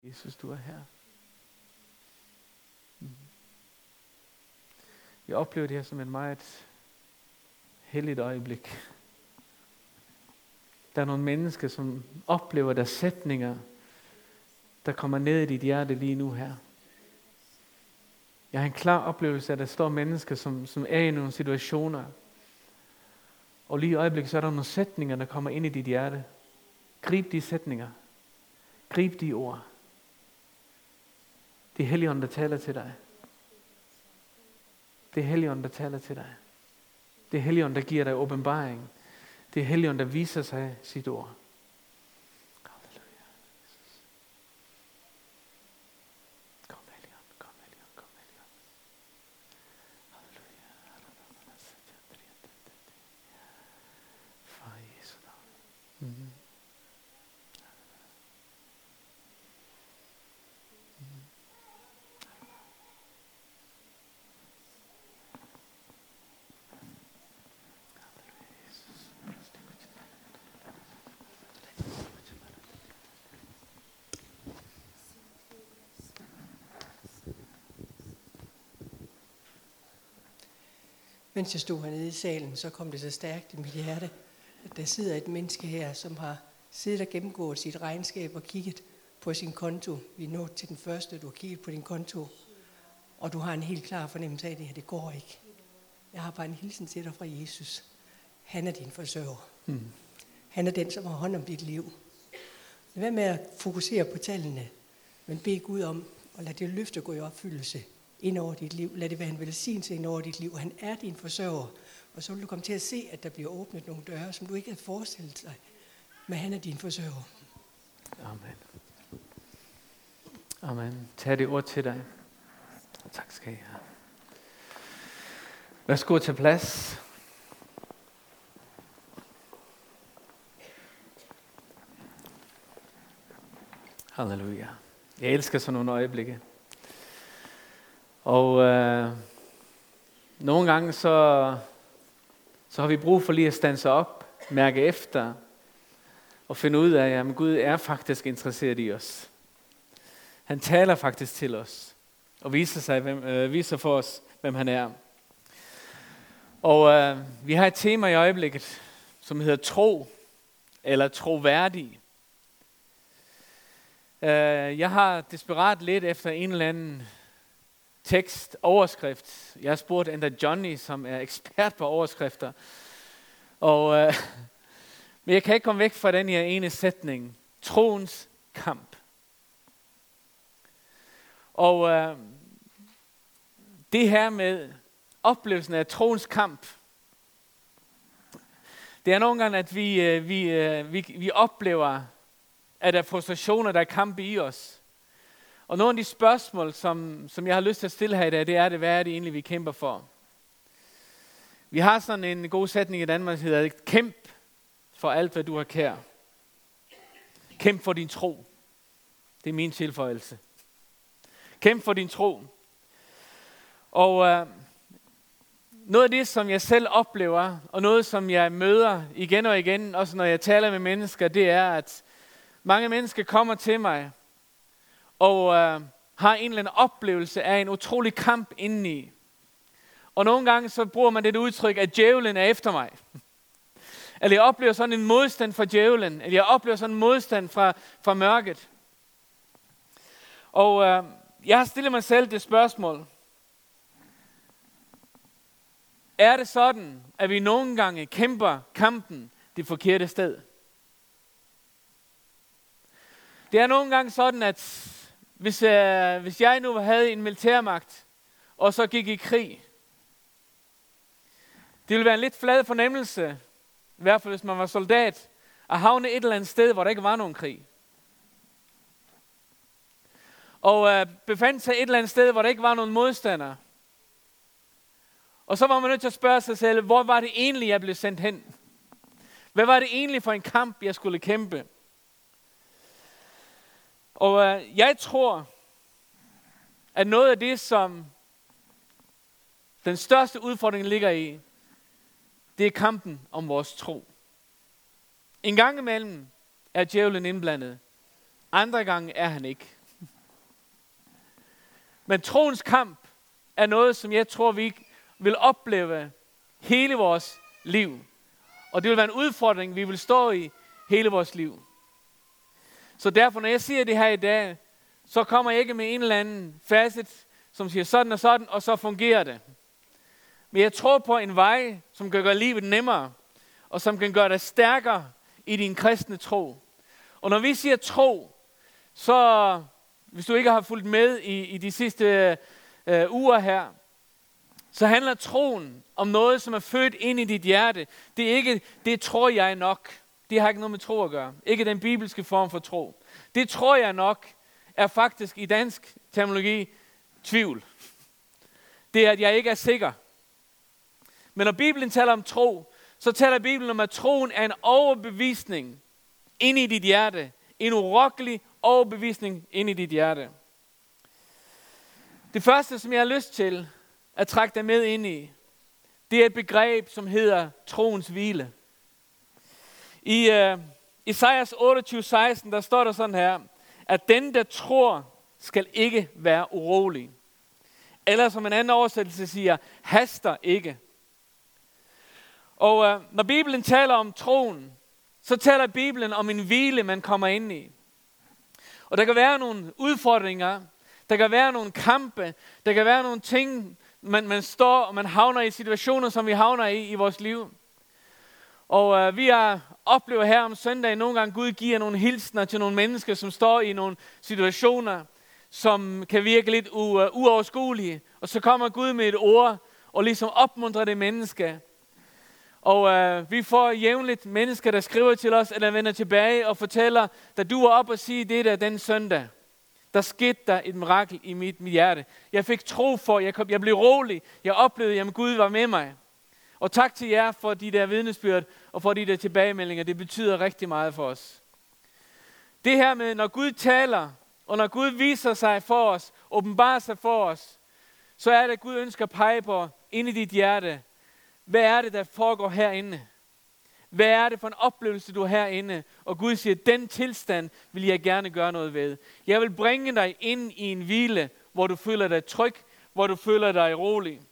Jesus, du er her. Jeg oplever det her som et meget helligt øjeblik. Der er nogle mennesker, som oplever der sætninger, der kommer ned i dit hjerte lige nu her. Jeg har en klar oplevelse af, at der står mennesker, som er i nogle situationer. Og lige i øjeblikket, så er der nogle sætninger, der kommer ind i dit hjerte. Grib de sætninger. Grib de ord. Det er Helligånden, der taler til dig. Det er Helligånden, der taler til dig. Det er Helligånden, der giver dig åbenbaring. Det er Helligånden, der viser sig sit ord. Halleluja. Kom Helligånden, kom Helligånden, kom Helligånden. Halleluja. Far i Jesu navn. Mens jeg stod hernede i salen, så kom det så stærkt i mit hjerte, at der sidder et menneske her, som har siddet og gennemgået sit regnskab og kigget på sin konto. Vi er nået til den første, du har kigget på din konto, og du har en helt klar fornemmelse af det her. Det går ikke. Jeg har bare en hilsen til dig fra Jesus. Han er din forsørger. Han er den, som har hånd om dit liv. Lad være med at fokusere på tallene, men bed Gud om at lade det løfte gå i opfyldelse ind over dit liv. Lad det være en velsignelse ind over dit liv. Han er din forsørger. Og så vil du komme til at se, at der bliver åbnet nogle døre, som du ikke havde forestillet dig. Men han er din forsørger. Amen. Amen. Tag det ord til dig. Tak skal I have. Værsgo til plads. Halleluja. Jeg elsker sådan nogle øjeblikke. Og nogle gange så har vi brug for lige at standse op, mærke efter og finde ud af, at Gud er faktisk interesseret i os. Han taler faktisk til os og viser for os, hvem han er. Og vi har et tema i øjeblikket, som hedder tro eller troværdig. Jeg har desperat let efter en eller anden tekst, overskrift. Jeg har spurgt Enda Johnny, som er ekspert på overskrifter. Men jeg kan ikke komme væk fra den her ene sætning. Troens kamp. Og det her med oplevelsen af troens kamp. Det er nogle gange, at vi oplever, at der er frustrationer, der er kamp i os. Og nogle af de spørgsmål, som jeg har lyst til at stille her i dag, det er hvad er det egentlig, vi kæmper for? Vi har sådan en god sætning i Danmark, der hedder, kæmp for alt, hvad du har kær. Kæmp for din tro. Det er min tilføjelse. Kæmp for din tro. Og noget af det, som jeg selv oplever, og noget, som jeg møder igen og igen, også når jeg taler med mennesker, det er, at mange mennesker kommer til mig, og har en eller anden oplevelse af en utrolig kamp indeni. Og nogle gange så bruger man det udtryk, at djævlen er efter mig. Eller jeg oplever sådan en modstand fra djævlen. Eller jeg oplever sådan en modstand fra mørket. Og jeg har stillet mig selv det spørgsmål. Er det sådan, at vi nogle gange kæmper kampen det forkerte sted? Det er nogle gange sådan, at hvis jeg nu havde en militærmagt, og så gik i krig, det ville være en lidt flad fornemmelse, i hvert fald hvis man var soldat, at havne et eller andet sted, hvor der ikke var nogen krig. Og befandt sig et eller andet sted, hvor der ikke var nogen modstandere. Og så var man nødt til at spørge sig selv, hvor var det egentlig, jeg blev sendt hen? Hvad var det egentlig for en kamp, jeg skulle kæmpe? Og jeg tror, at noget af det, som den største udfordring ligger i, det er kampen om vores tro. En gang imellem er djævlen indblandet. Andre gange er han ikke. Men troens kamp er noget, som jeg tror, vi vil opleve hele vores liv. Og det vil være en udfordring, vi vil stå i hele vores liv. Så derfor, når jeg siger det her i dag, så kommer jeg ikke med en eller anden facet, som siger sådan og sådan, og så fungerer det. Men jeg tror på en vej, som kan gøre livet nemmere, og som kan gøre dig stærkere i din kristne tro. Og når vi siger tro, så hvis du ikke har fulgt med i de sidste uger her, så handler troen om noget, som er født ind i dit hjerte. Det er ikke, det tror jeg nok. Det har ikke noget med tro at gøre. Ikke den bibelske form for tro. Det tror jeg nok er faktisk i dansk terminologi tvivl. Det er, at jeg ikke er sikker. Men når Bibelen taler om tro, så taler Bibelen om, at troen er en overbevisning ind i dit hjerte. En urokkelig overbevisning ind i dit hjerte. Det første, som jeg har lyst til at trække dig med ind i, det er et begreb, som hedder troens hvile. I Esajas 28:16, der står der sådan her, at den, der tror, skal ikke være urolig. Eller som en anden oversættelse siger, haster ikke. Og når Bibelen taler om troen, så taler Bibelen om en hvile, man kommer ind i. Og der kan være nogle udfordringer, der kan være nogle kampe, der kan være nogle ting, man står og man havner i situationer, som vi havner i vores liv. Og vi oplever her om søndag nogle gange, Gud giver nogle hilsner til nogle mennesker, som står i nogle situationer, som kan virke lidt uoverskuelige. Og så kommer Gud med et ord og ligesom opmuntrer det menneske. Og vi får jævnligt mennesker, der skriver til os, eller vender tilbage og fortæller, da du var op og sige det der den søndag, der skete der et mirakel i mit hjerte. Jeg fik tro for, jeg blev rolig, jeg oplevede, at Gud var med mig. Og tak til jer for de der vidnesbyrd og for de der tilbagemeldinger, det betyder rigtig meget for os. Det her med, når Gud taler, og når Gud viser sig for os, åbenbarer sig for os, så er det, at Gud ønsker at pege på inde i dit hjerte. Hvad er det, der foregår herinde? Hvad er det for en oplevelse, du har herinde? Og Gud siger, den tilstand vil jeg gerne gøre noget ved. Jeg vil bringe dig ind i en hvile, hvor du føler dig tryg, hvor du føler dig rolig.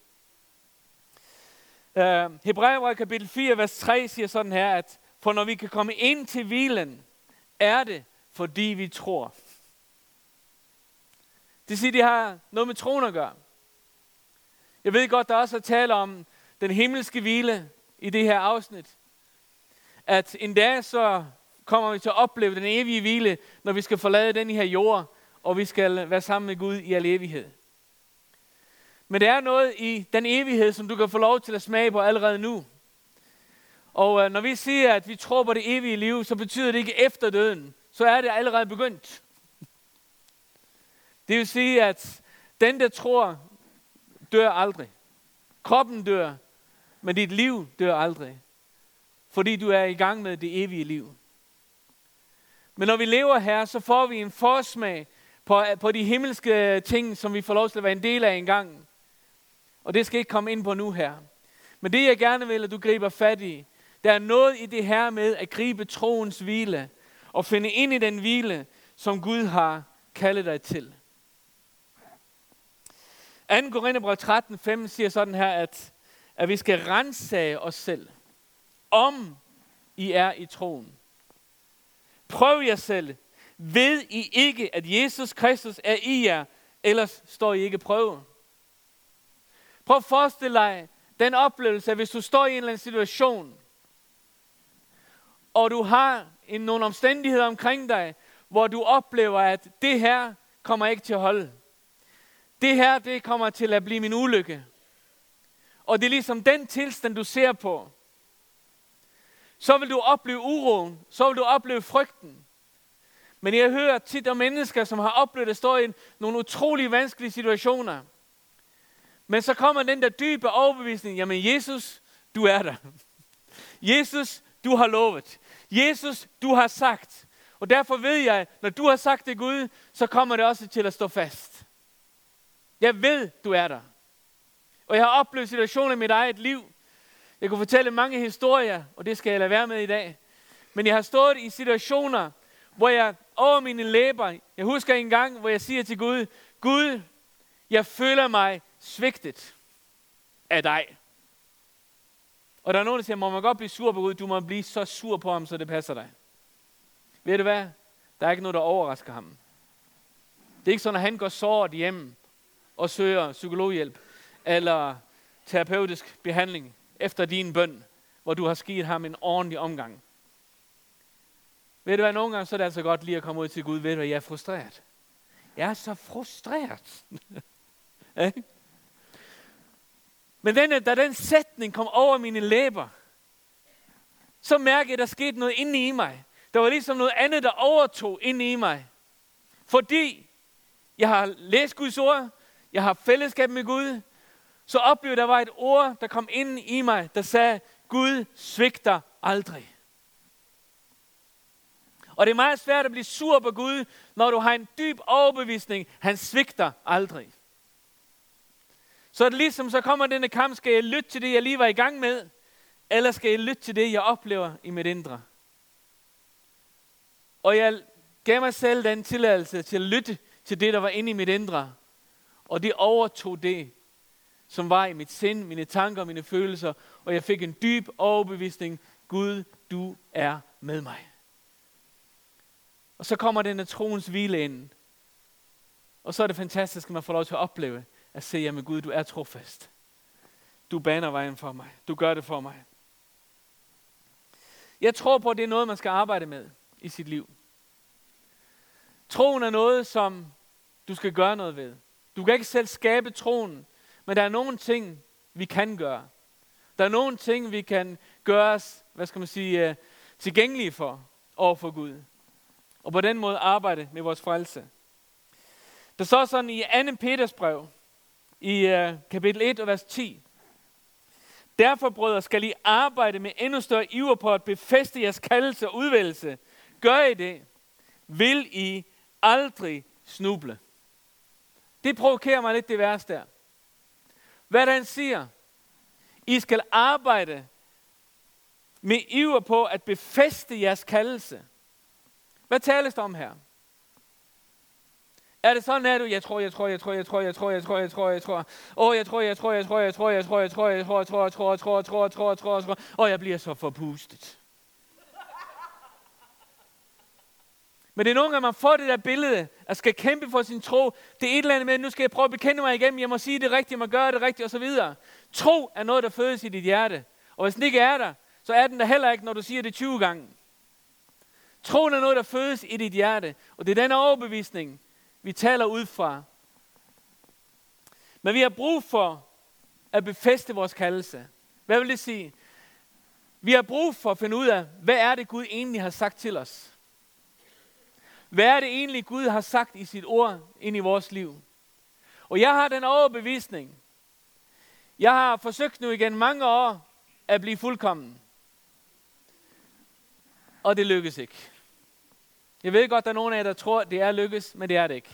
Hebræerbrevet kapitel 4, vers 3 siger sådan her, at for når vi kan komme ind til hvilen, er det, fordi vi tror. Det siger, det har noget med troen at gøre. Jeg ved godt, der også er tale om den himmelske hvile i det her afsnit. At en dag så kommer vi til at opleve den evige hvile, når vi skal forlade den her jord, og vi skal være sammen med Gud i al evighed. Men der er noget i den evighed, som du kan få lov til at smage på allerede nu. Og når vi siger, at vi tror på det evige liv, så betyder det ikke efter døden. Så er det allerede begyndt. Det vil sige, at den, der tror, dør aldrig. Kroppen dør, men dit liv dør aldrig. Fordi du er i gang med det evige liv. Men når vi lever her, så får vi en forsmag på de himmelske ting, som vi får lov til at være en del af engang. Og det skal ikke komme ind på nu her. Men det jeg gerne vil, at du griber fat i, der er noget i det her med at gribe troens hvile, og finde ind i den hvile, som Gud har kaldet dig til. 2. Korintherbrev 13:5 siger sådan her, at vi skal ransage os selv, om I er i troen. Prøv jer selv. Ved I ikke, at Jesus Kristus er i jer, ellers står I ikke prøve. Prøv at forestille dig den oplevelse, at hvis du står i en eller anden situation, og du har nogle omstændigheder omkring dig, hvor du oplever, at det her kommer ikke til at holde. Det her, det kommer til at blive min ulykke. Og det er ligesom den tilstand, du ser på. Så vil du opleve uroen, så vil du opleve frygten. Men jeg hører tit om mennesker, som har oplevet at stå i nogle utrolig vanskelige situationer. Men så kommer den der dybe overbevisning, jamen Jesus, du er der. Jesus, du har lovet. Jesus, du har sagt. Og derfor ved jeg, når du har sagt det Gud, så kommer det også til at stå fast. Jeg ved, du er der. Og jeg har oplevet situationer i mit eget liv. Jeg kunne fortælle mange historier, og det skal jeg lade være med i dag. Men jeg har stået i situationer, hvor jeg over mine læber, jeg husker en gang, hvor jeg siger til Gud, Gud, Jeg føler mig svigtet af dig. Og der er nogen, der siger, må man godt blive sur på Gud? Du må blive så sur på ham, så det passer dig. Ved du hvad? Der er ikke noget, der overrasker ham. Det er ikke sådan, at han går såret hjem og søger psykologhjælp eller terapeutisk behandling efter din bøn, hvor du har givet ham en ordentlig omgang. Ved du hvad? Nogle gange så er det altså godt lige at komme ud til Gud. Ved du hvad? Jeg er frustreret. Jeg er så frustreret. Men da den sætning kom over mine læber, så mærkede jeg, at der skete noget inde i mig. Der var ligesom noget andet, der overtog inde i mig. Fordi jeg har læst Guds ord, jeg har fællesskab med Gud, så oplevede der var et ord, der kom ind i mig, der sagde, Gud svigter aldrig. Og det er meget svært at blive sur på Gud, når du har en dyb overbevisning, han svigter aldrig. Så er det ligesom, så kommer denne kamp, skal jeg lytte til det, jeg lige var i gang med, eller skal jeg lytte til det, jeg oplever i mit indre? Og jeg gav mig selv den tilladelse til at lytte til det, der var inde i mit indre. Og det overtog det, som var i mit sind, mine tanker, mine følelser. Og jeg fik en dyb overbevisning. Gud, du er med mig. Og så kommer denne troens hvile ind. Og så er det fantastisk, at man får lov til at opleve, at se, jamen Gud, du er trofast. Du baner vejen for mig. Du gør det for mig. Jeg tror på, at det er noget, man skal arbejde med i sit liv. Troen er noget, som du skal gøre noget ved. Du kan ikke selv skabe troen, men der er nogle ting, vi kan gøre. Der er nogle ting, vi kan gøre os, tilgængelige for overfor Gud. Og på den måde arbejde med vores frelse. Der står sådan i 2. Peters brev, i kapitel 1 og vers 10. Derfor, brødre, skal I arbejde med endnu større iver på at befæste jeres kaldelse og udvælgelse. Gør I det, vil I aldrig snuble. Det provokerer mig lidt, det vers der. Hvad der han siger? I skal arbejde med iver på at befæste jeres kaldelse. Hvad tales der om her? Er det sådan, at du, jeg tror. Og jeg bliver så forpustet. Men det er nogle gange, man får det der billede, at skal kæmpe for sin tro. Det er et eller andet med, nu skal jeg prøve at bekende mig igennem. Jeg må sige det rigtige, jeg må gøre det rigtige osv. Tro er noget, der fødes i dit hjerte. Og hvis den ikke er der, så er den der heller ikke, når du siger det 20 gange. Troen er noget, der fødes i dit hjerte. Og det er den overbevisning, vi taler ud fra. Men vi har brug for at befæste vores kaldelse. Hvad vil det sige? Vi har brug for at finde ud af, hvad er det Gud egentlig har sagt til os? Hvad er det egentlig Gud har sagt i sit ord ind i vores liv? Og jeg har den overbevisning. Jeg har forsøgt nu igen mange år at blive fuldkommen. Og det lykkes ikke. Jeg ved godt, der er nogen af jer, der tror, det er lykkes, men det er det ikke.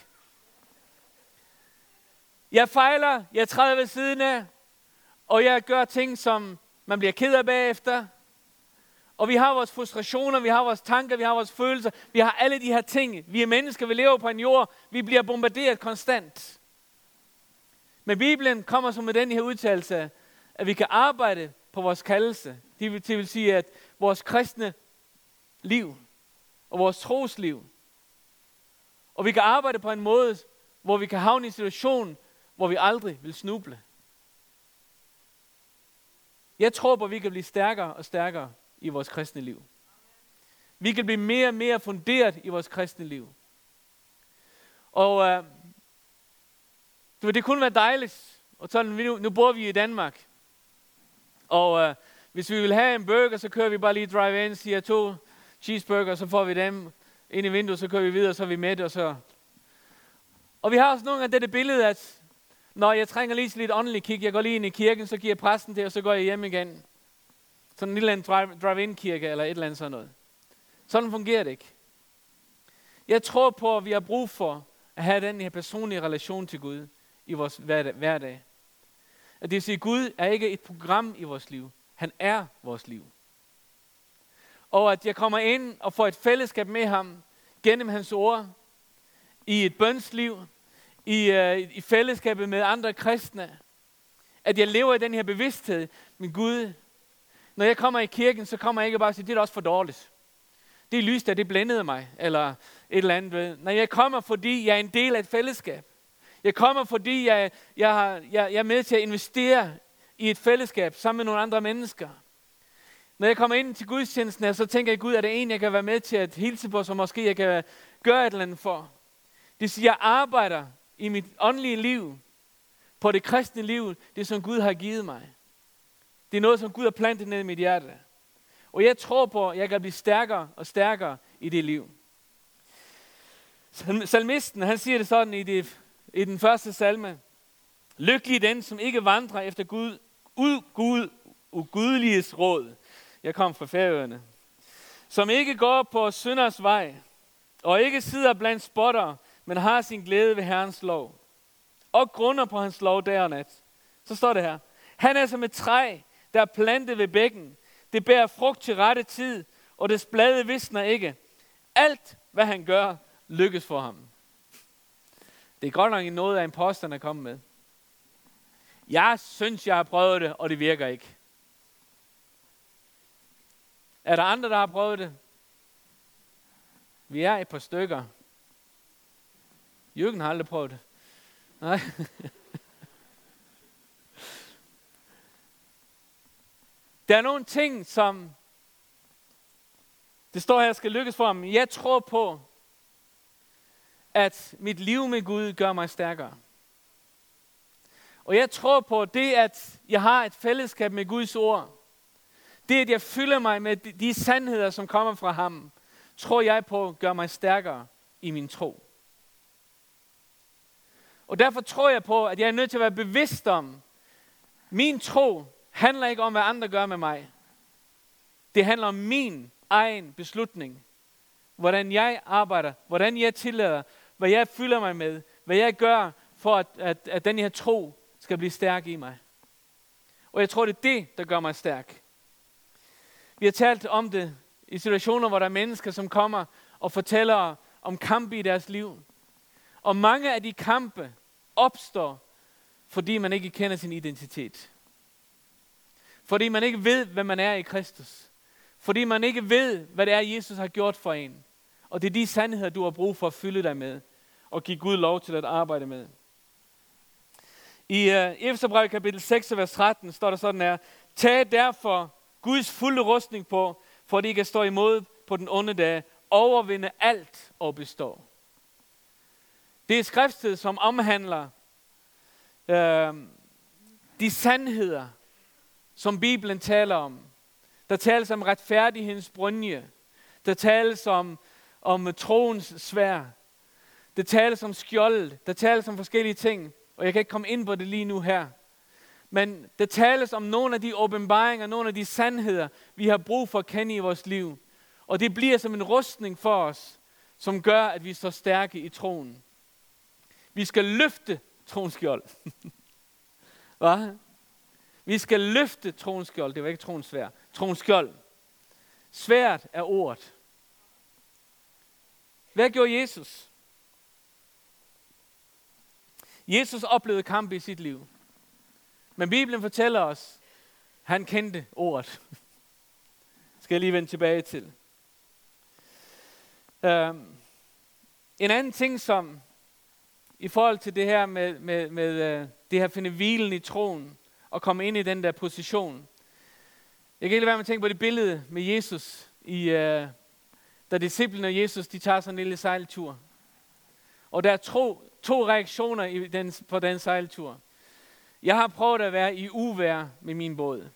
Jeg fejler, jeg træder ved siden af, og jeg gør ting, som man bliver ked af bagefter. Og vi har vores frustrationer, vi har vores tanker, vi har vores følelser, vi har alle de her ting. Vi er mennesker, vi lever på en jord, vi bliver bombarderet konstant. Men Bibelen kommer så med den her udtalelse, at vi kan arbejde på vores kaldelse. Det vil sige, at vores kristne liv og vores trosliv, og vi kan arbejde på en måde, hvor vi kan havne i en situation, hvor vi aldrig vil snuble. Jeg tror på, at vi kan blive stærkere og stærkere i vores kristne liv. Vi kan blive mere og mere funderet i vores kristne liv. Og det kunne være dejligt. Og sådan, nu bor vi i Danmark. Og hvis vi vil have en burger, så kører vi bare lige drive-in, siger 2 cheeseburger, så får vi dem ind i vinduet, så kører vi videre, så er vi mætte, og vi har også nogle gange det billede, at når jeg trænger lige til lidt åndelig kig, jeg går lige ind i kirken, så giver præsten det, og så går jeg hjem igen. Sådan en lille drive-in kirke, eller et eller andet sådan noget. Sådan fungerer det ikke. Jeg tror på, at vi har brug for at have den her personlige relation til Gud i vores hverdag. At det vil sige, at Gud er ikke et program i vores liv. Han er vores liv. Og at jeg kommer ind og får et fællesskab med ham gennem hans ord, i et bønsliv, i fællesskabet med andre kristne. At jeg lever i den her bevidsthed. Men Gud, når jeg kommer i kirken, så kommer jeg ikke bare og siger, det er da også for dårligt. Det er lyst, at det blændede mig, eller et eller andet. Når jeg kommer, fordi jeg er en del af et fællesskab. Jeg kommer, fordi jeg er med til at investere i et fællesskab sammen med nogle andre mennesker. Når jeg kommer ind til gudstjenesten her, så tænker jeg, Gud, er det en, jeg kan være med til at hilse på, som måske jeg kan gøre et eller andet for. Det siger, jeg arbejder i mit åndelige liv, på det kristne liv, det som Gud har givet mig. Det er noget, som Gud har plantet ned i mit hjerte. Og jeg tror på, at jeg kan blive stærkere og stærkere i det liv. Salmisten, han siger det sådan i den første salme. Lykkelig den, som ikke vandrer efter ugudeliges råd. Jeg kom fra Færøerne. Som ikke går på synders vej, og ikke sidder blandt spotter, men har sin glæde ved Herrens lov. Og grunder på hans lov dag og nat. Så står det her. Han er som et træ, der er plantet ved bækken. Det bærer frugt til rette tid, og dets blade visner ikke. Alt, hvad han gør, lykkes for ham. Det er godt nok noget af en påstand at komme med. Jeg synes, jeg har prøvet det, og det virker ikke. Er der andre, der har prøvet det? Vi er et par stykker. Jürgen har aldrig prøvet det. Nej. Der er nogle ting, som det står her, skal lykkes for ham. Jeg tror på, at mit liv med Gud gør mig stærkere. Og jeg tror på det, at jeg har et fællesskab med Guds ord. Det, at jeg fylder mig med de sandheder, som kommer fra ham, tror jeg på, gør mig stærkere i min tro. Og derfor tror jeg på, at jeg er nødt til at være bevidst om, min tro handler ikke om, hvad andre gør med mig. Det handler om min egen beslutning. Hvordan jeg arbejder, hvordan jeg tillader, hvad jeg fylder mig med, hvad jeg gør for, at den her tro skal blive stærk i mig. Og jeg tror, det er det, der gør mig stærk. Vi har talt om det i situationer, hvor der er mennesker, som kommer og fortæller om kampe i deres liv. Og mange af de kampe opstår, fordi man ikke kender sin identitet. Fordi man ikke ved, hvem man er i Kristus. Fordi man ikke ved, hvad det er, Jesus har gjort for en. Og det er de sandheder, du har brug for at fylde dig med. Og give Gud lov til at arbejde med. I Efeserbrevet kapitel 6, vers 13 står der sådan her. Tag derfor Guds fulde rustning på, for at I kan stå imod på den onde dag. Overvinde alt og bestå. Det er et skriftsted, som omhandler de sandheder, som Bibelen taler om. Der tales om retfærdighedens brynje. Der tales om troens sværd. Der tales om skjoldet. Der tales om forskellige ting. Og jeg kan ikke komme ind på det lige nu her. Men der tales om nogle af de åbenbaringer, nogle af de sandheder, vi har brug for at kende i vores liv. Og det bliver som en rustning for os, som gør, at vi står stærke i troen. Vi skal løfte troens skjold. Hvad? Vi skal løfte troens skjold. Det var ikke troens sværd. Troens skjold. Sværd er ordet. Hvad gjorde Jesus? Jesus oplevede kamp i sit liv. Men Bibelen fortæller os, han kendte ordet. Skal jeg lige vende tilbage til. En anden ting, som i forhold til det her med det her finde hvilen i troen, og komme ind i den der position. Jeg kan ikke lade være med at tænke på det billede med Jesus, da disciplene og Jesus, de tager sådan en lille sejltur. Og der er to reaktioner på den sejltur. Jeg har prøvet at være i uvejr med min båd.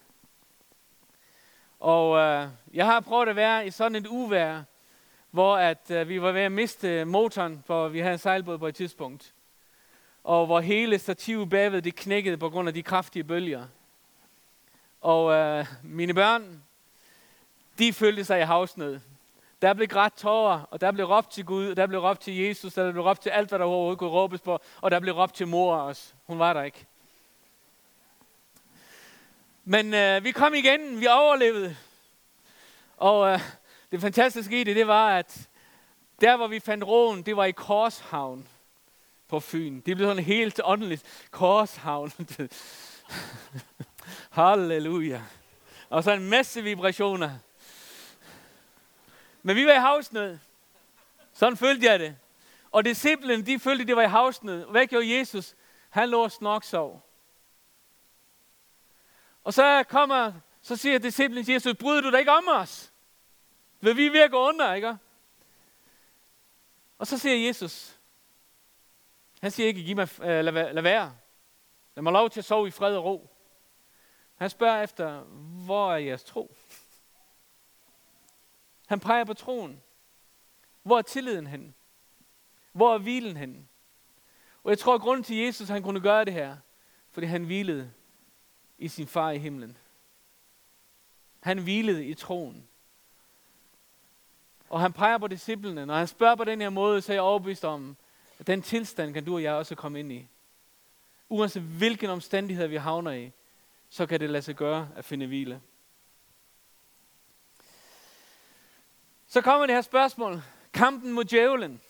Og jeg har prøvet at være i sådan et uvejr, hvor vi var ved at miste motoren, for vi havde en sejlbåd på et tidspunkt. Og hvor hele stativet bagved, det knækkede på grund af de kraftige bølger. Og mine børn, de følte sig i havsnød. Der blev grædt tårer, og der blev råbt til Gud, og der blev råbt til Jesus, og der blev råbt til alt, hvad der overhovedet kunne råbes på, og der blev råbt til mor også. Hun var der ikke. Men vi kom igen, vi overlevede. Og det fantastiske i det var, at der hvor vi fandt roen, det var i Korshavn. på Fyn. Det blev sådan helt åndeligt korshavn. Halleluja. Og så en masse vibrationer. Men vi var i havsnød. Sådan følte jeg det. Og disciplen, de følte, det var i havsnød. Hvad gjorde Jesus? Han lå og snoksov. Og så siger disciplen til Jesus, bryder du dig ikke om os? Vil vi ved at gå under, ikke? Og så siger Jesus, han siger ikke, giv mig, lad være. Lad mig lov til at sove i fred og ro. Han spørger efter, hvor er jeres tro? Han peger på troen. Hvor er tilliden henne? Hvor er hvilen henne? Og jeg tror, at grunden til Jesus, han kunne gøre det her, fordi han hvilede i sin far i himlen. Han hvilede i troen. Og han peger på disciplene. Når han spørger på den her måde, så er jeg overbevist om, at den tilstand kan du og jeg også komme ind i. Uanset hvilken omstændighed vi havner i, så kan det lade sig gøre at finde hvile. Så kommer det her spørgsmål. Kampen mod djævlen.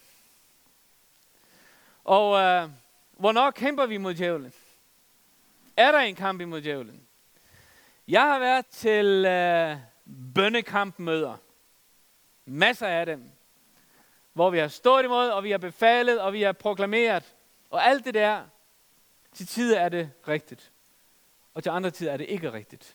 Og hvornår kæmper vi mod djævlen? Er der en kamp imod djævlen? Jeg har været til bønnekampmøder. Masser af dem. Hvor vi har stået imod, og vi har befalet, og vi har proklameret. Og alt det der, til tider er det rigtigt. Og til andre tider er det ikke rigtigt.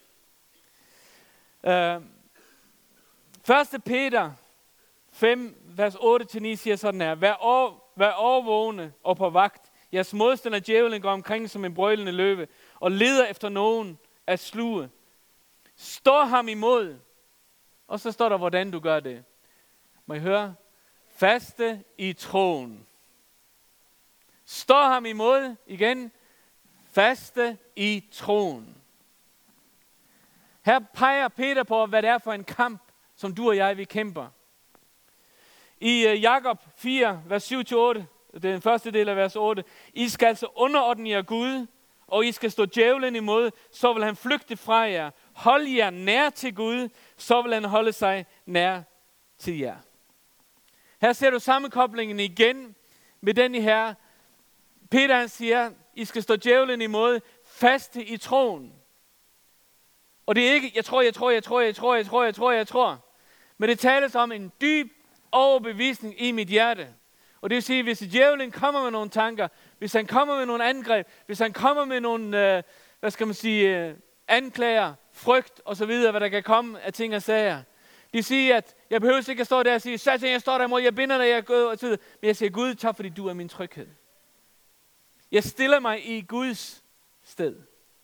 1. Peter 5, vers 8-9 siger sådan her. Vær overvågne og på vagt. Jeres modstander djævlen går omkring som en brølende løve, og leder efter nogen at sluge. Stå ham imod. Og så står der, hvordan du gør det. Må I høre? Faste i troen. Stå ham imod igen. Faste i troen. Her peger Peter på, hvad det er for en kamp, som du og jeg, vi kæmper. I Jakob 4, vers 7-8, det er den første del af vers 8. I skal altså underordne jer Gud, og I skal stå djævlen imod, så vil han flygte fra jer. Hold jer nær til Gud, så vil han holde sig nær til jer. Her ser du sammenkoblingen igen med den her. Peter han siger, I skal stå djævlen imod, faste i troen. Og det er ikke, jeg tror. Men det tales om en dyb overbevisning i mit hjerte. Og det vil sige, hvis djævlen kommer med nogle tanker, hvis han kommer med nogle angreb, hvis han kommer med nogle, anklager, frygt og så videre, hvad der kan komme af ting og sager. Det vil sige, at jeg behøver ikke at stå der og sige, Satan, jeg står der imod, jeg binder dig, jeg går og så videre. Men jeg siger, Gud, tak fordi du er min tryghed. Jeg stiller mig i Guds sted.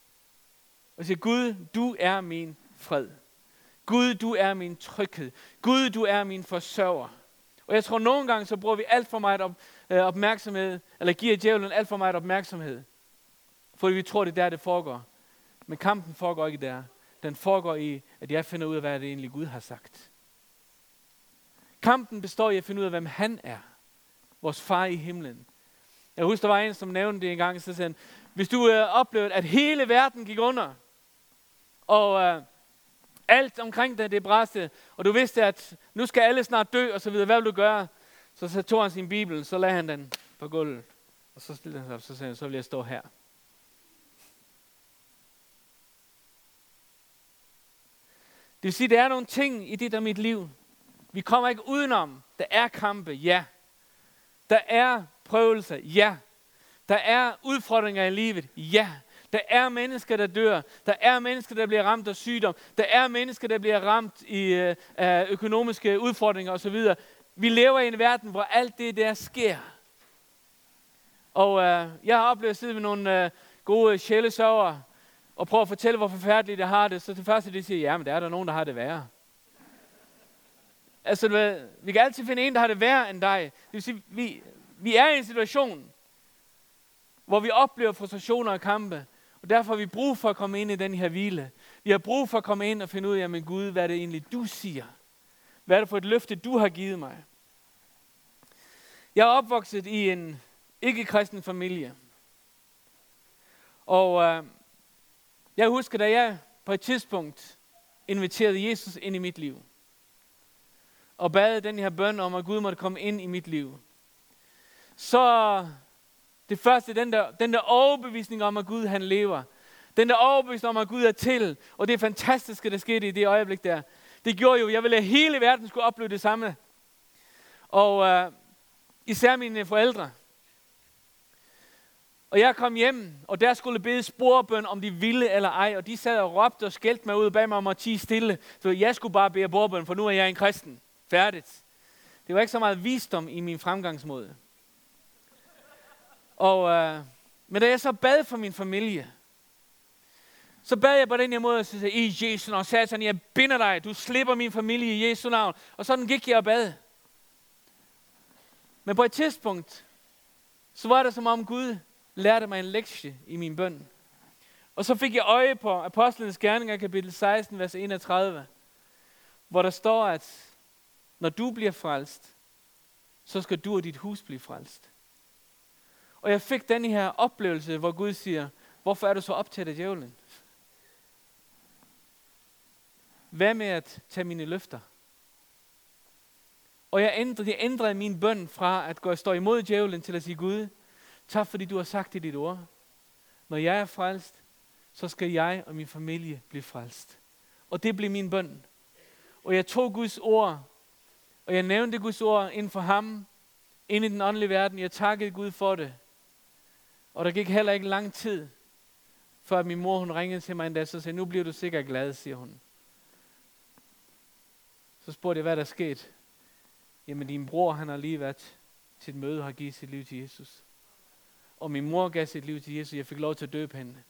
Og siger, Gud, du er min fred. Gud, du er min tryghed. Gud, du er min forsørger. Og jeg tror, nogle gange, så bruger vi alt for meget opmærksomhed, eller giver djævlen alt for meget opmærksomhed. Fordi vi tror, det er der, det foregår. Men kampen foregår ikke der. Den foregår i, at jeg finder ud af, hvad det egentlig Gud har sagt. Kampen består i at finde ud af, hvem han er. Vores far i himlen. Jeg husker, der var en, som nævnte det en gang, så sagde han, hvis du oplevede, at hele verden gik under, og alt omkring dig, det brændte, og du vidste, at nu skal alle snart dø, og så videre, hvad vil du gøre? Så tog han sin bibel, så lagde han den på gulvet, og så stillede han sig op, så sagde han, så vil jeg stå her. Det vil sige, der er nogle ting i dit og mit liv. Vi kommer ikke udenom. Der er kampe, ja. Der er prøvelser, ja. Der er udfordringer i livet, ja. Der er mennesker, der dør. Der er mennesker, der bliver ramt af sygdom. Der er mennesker, der bliver ramt af økonomiske udfordringer osv. Vi lever i en verden, hvor alt det der sker. Og jeg har oplevet at sidde med nogle gode sjælesørgere og prøve at fortælle, hvor forfærdeligt jeg har det. Så det første, de siger, ja, men der er der nogen, der har det værre. Altså, vi kan altid finde en, der har det værre end dig. Det vil sige, vi er i en situation, hvor vi oplever frustrationer og kampe. Og derfor har vi brug for at komme ind i den her hvile. Vi har brug for at komme ind og finde ud af, men Gud, hvad er det egentlig, du siger? Hvad er det for et løfte, du har givet mig? Jeg er opvokset i en ikke-kristen familie. Og jeg husker, da jeg på et tidspunkt inviterede Jesus ind i mit liv. Og bad den her bøn om, at Gud måtte komme ind i mit liv. Så Det første, den der overbevisning om, at Gud han lever. Den der overbevisning om, at Gud er til. Og det fantastiske, der skete i det øjeblik der. Det gjorde jo, jeg ville have hele verden skulle opleve det samme. Og især mine forældre. Og jeg kom hjem, og der skulle bede sporbøn, om de ville eller ej. Og de sad og råbte og skældte mig ud bag mig om at tie stille. Så jeg skulle bare bede sporbøn, for nu er jeg en kristen. Færdigt. Det var ikke så meget visdom i min fremgangsmåde. Men da jeg så bad for min familie, så bad jeg på den her måde, og sagde, i Jesu navn, Satan, jeg binder dig, du slipper min familie i Jesu navn. Og sådan gik jeg og bad. Men på et tidspunkt, så var det som om Gud lærte mig en lektie i min bøn. Og så fik jeg øje på Apostlenes Gerninger, kapitel 16, vers 31, hvor der står, at når du bliver frelst, så skal du og dit hus blive frelst. Og jeg fik den her oplevelse, hvor Gud siger, hvorfor er du så optaget af djævlen? Hvad med at tage mine løfter? Og jeg ændrede min bøn fra at stå imod djævlen til at sige, Gud, tak fordi du har sagt i dit ord. Når jeg er frelst, så skal jeg og min familie blive frelst. Og det blev min bøn. Og jeg tog Guds ord, og jeg nævnte Guds ord inden for ham, ind i den åndelige verden. Jeg takkede Gud for det. Og der gik heller ikke lang tid, før min mor hun ringede til mig en dag, så sagde, nu bliver du sikkert glad, siger hun. Så spurgte jeg, hvad der er sket. Jamen din bror, han har lige været til et møde og har givet sit liv til Jesus. Og min mor gav sit liv til Jesus, jeg fik lov til at døbe hende.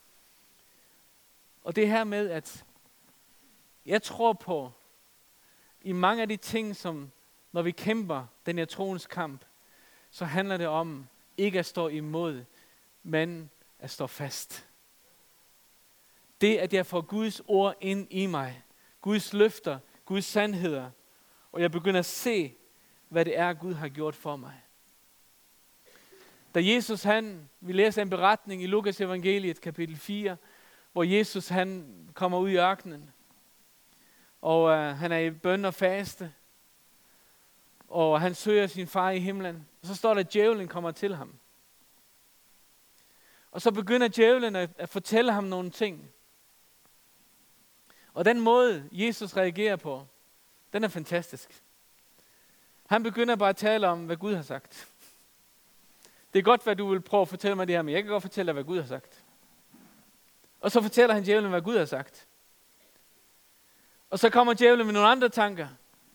Og det her med, at jeg tror på, i mange af de ting, som når vi kæmper den her troens kamp, så handler det om ikke at stå imod, men at stå fast. Det, at jeg får Guds ord ind i mig, Guds løfter, Guds sandheder, og jeg begynder at se, hvad det er, Gud har gjort for mig. Da Jesus vi læser en beretning i Lukas evangeliet, kapitel 4, hvor Jesus han kommer ud i ørkenen, og han er i bøn og faste, og han søger sin far i himlen. Og så står der, at djævlen kommer til ham. Og så begynder djævlen at fortælle ham nogle ting. Og den måde, Jesus reagerer på, den er fantastisk. Han begynder bare at tale om, hvad Gud har sagt. Det er godt, hvad du vil prøve at fortælle mig det her, men jeg kan godt fortælle dig, hvad Gud har sagt. Og så fortæller han djævlen, hvad Gud har sagt. Og så kommer djævlen med nogle andre tanker.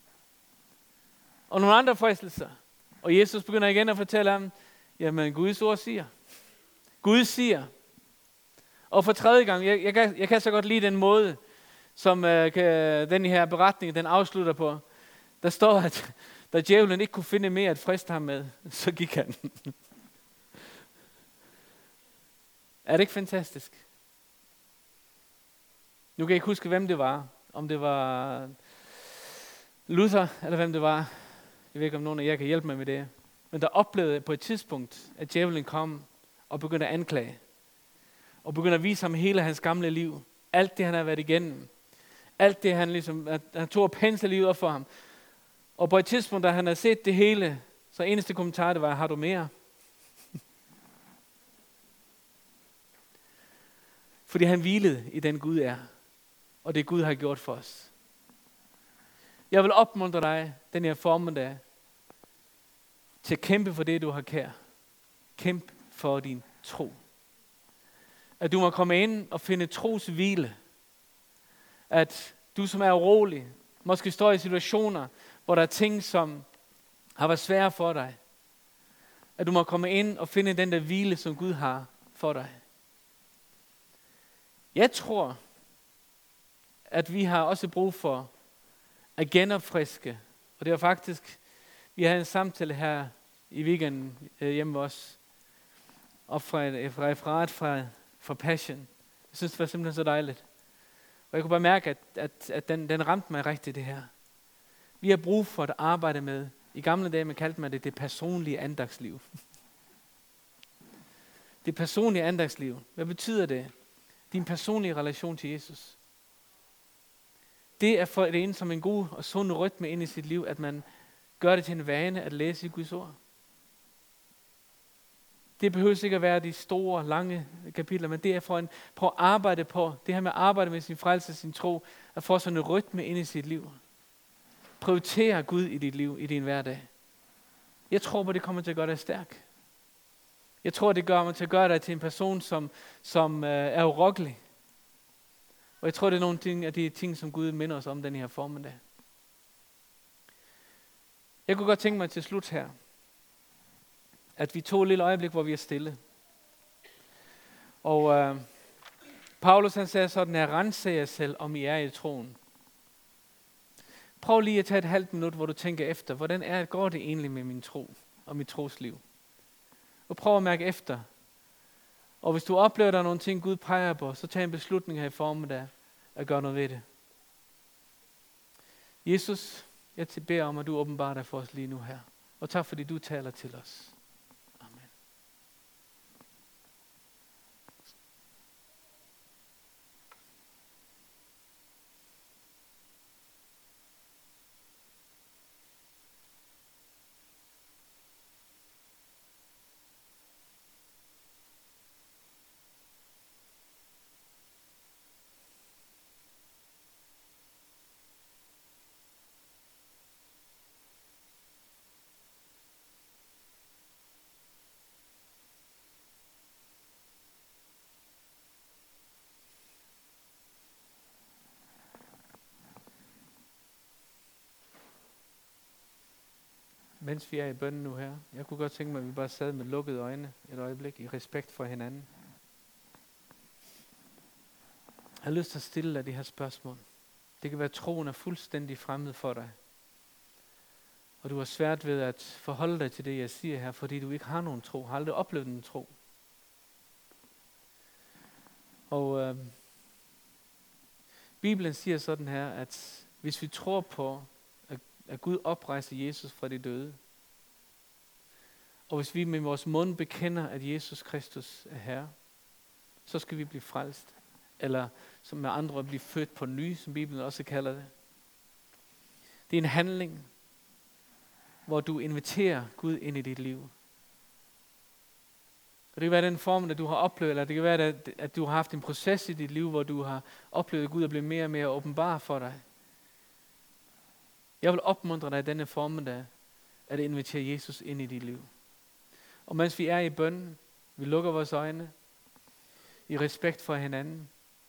Og nogle andre fristelser. Og Jesus begynder igen at fortælle ham, jamen Guds ord siger. Gud siger. Og for tredje gang, jeg kan så godt lide den måde, som den her beretning, den afslutter på. Der står, at da djævlen ikke kunne finde mere at friste ham med, så gik han. Er det ikke fantastisk? Nu kan jeg ikke huske, hvem det var. Om det var Luther, eller hvem det var. Jeg ved ikke, om nogen af jer kan hjælpe mig med det. Men der oplevede på et tidspunkt, at djævlen kom og begyndte at anklage. Og begyndte at vise ham hele hans gamle liv. Alt det, han har været igennem. Alt det, han tog og pensle livet op for ham. Og på et tidspunkt, da han havde set det hele, så eneste kommentar, det var, har du mere? Fordi han hvilede i den Gud er. Og det Gud har gjort for os. Jeg vil opmuntre dig, den her formiddag, til at kæmpe for det, du har kær. Kæmp for din tro. At du må komme ind og finde tros hvile. At du, som er urolig, måske står i situationer, hvor der er ting, som har været svære for dig. At du må komme ind og finde den der hvile, som Gud har for dig. Jeg tror, at vi har også brug for at genopfriske. Og det var faktisk, vi havde en samtale her i weekenden hjemme hos os. Og fra et referat fra Passion. Jeg synes, det var simpelthen så dejligt. Og jeg kunne bare mærke, at den ramte mig rigtigt, det her. Vi har brug for at arbejde med, i gamle dage man kaldte man det personlige andagsliv. Det personlige andagsliv. Hvad betyder det? Din personlige relation til Jesus. Det er for det ind som en god og sund rytme ind i sit liv, at man gør det til en vane at læse i Guds ord. Det behøver ikke at være de store, lange kapitler, men det er for at arbejde på, det her med at arbejde med sin frelse, sin tro, at få sådan en rytme ind i sit liv. Prioritere Gud i dit liv, i din hverdag. Jeg tror på, det kommer til at gøre dig stærk. Jeg tror, det kommer til at gøre dig til en person, som er urokkelig. Og jeg tror, det er nogle af de ting, som Gud minder os om den her formiddag. Jeg kunne godt tænke mig til slut her, at vi tog et lille øjeblik, hvor vi er stille. Og Paulus han sagde sådan her, rensag jer selv, om I er i troen. Prøv lige at tage et halvt minut, hvor du tænker efter, hvordan går det egentlig med min tro og mit trosliv? Og prøv at mærke efter. Og hvis du oplever, at der er nogle ting, Gud peger på, så tag en beslutning her i formiddag at gøre noget ved det. Jesus, jeg beder om, at du åbenbarer dig for os lige nu her. Og tak, fordi du taler til os. Amen. Mens vi er i bønnen nu her, jeg kunne godt tænke mig, at vi bare sad med lukkede øjne et øjeblik i respekt for hinanden. Jeg har lyst til at stille dig de her spørgsmål. Det kan være, at troen er fuldstændig fremmed for dig. Og du har svært ved at forholde dig til det, jeg siger her, fordi du ikke har nogen tro, har aldrig oplevet en tro. Og Bibelen siger sådan her, at hvis vi tror på, at Gud oprejser Jesus fra de døde, og hvis vi med vores mund bekender, at Jesus Kristus er Herre, så skal vi blive frelst. Eller som med andre ord, blive født på ny, som Bibelen også kalder det. Det er en handling, hvor du inviterer Gud ind i dit liv. Og det kan være den form, at du har oplevet, eller det kan være, at du har haft en proces i dit liv, hvor du har oplevet, at Gud er blevet mere og mere åbenbar for dig. Jeg vil opmuntre dig i denne formiddag, at invitere Jesus ind i dit liv. Og mens vi er i bønnen, vi lukker vores øjne, i respekt for hinanden,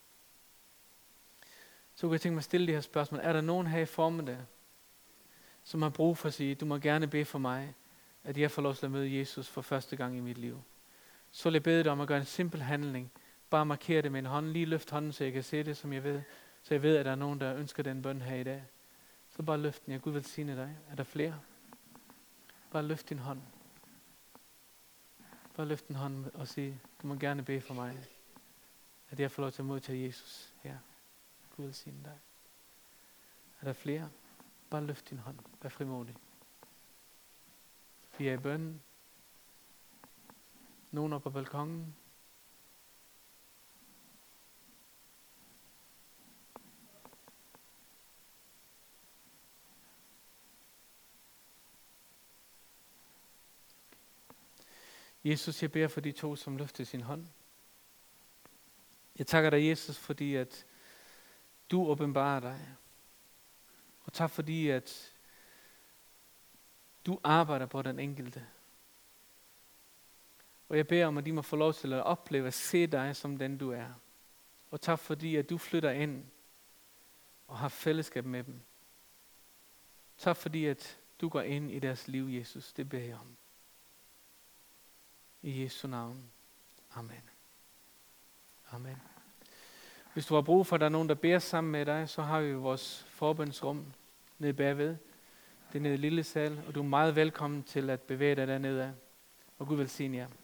så kan jeg tænke mig at stille de her spørgsmål. Er der nogen her i formiddag, som har brug for at sige, du må gerne bede for mig, at jeg får lov til at møde Jesus for første gang i mit liv? Så vil jeg bede dig om at gøre en simpel handling. Bare markere det med en hånd. Lige løft hånden, så jeg kan se det, som jeg ved. Så jeg ved, at der er nogen, der ønsker den bøn her i dag. Så bare løft den. Jeg Gud velsigne dig. Er der flere? Bare løft din hånd. Bare løft din hånd og sige, du må gerne bede for mig, at jeg får lov til at modtage Jesus her. Gud velsigne dig. Er der flere? Bare løft din hånd. Vær frimodig. Vi er i bønnen. Nogen op på balkongen. Jesus, jeg beder for de to, som løfter sin hånd. Jeg takker dig, Jesus, fordi at du åbenbarer dig. Og tak fordi, at du arbejder på den enkelte. Og jeg beder om, at de må få lov til at opleve at se dig som den du er. Og tak fordi, at du flytter ind og har fællesskab med dem. Tak fordi, at du går ind i deres liv, Jesus. Det beder jeg om. I Jesu navn. Amen. Amen. Hvis du har brug for, at der er nogen, der beder sammen med dig, så har vi vores forbønsrum nede bagved. Det er nede i lille sal, og du er meget velkommen til at bevæge dig dernede af. Og Gud velsigne jer.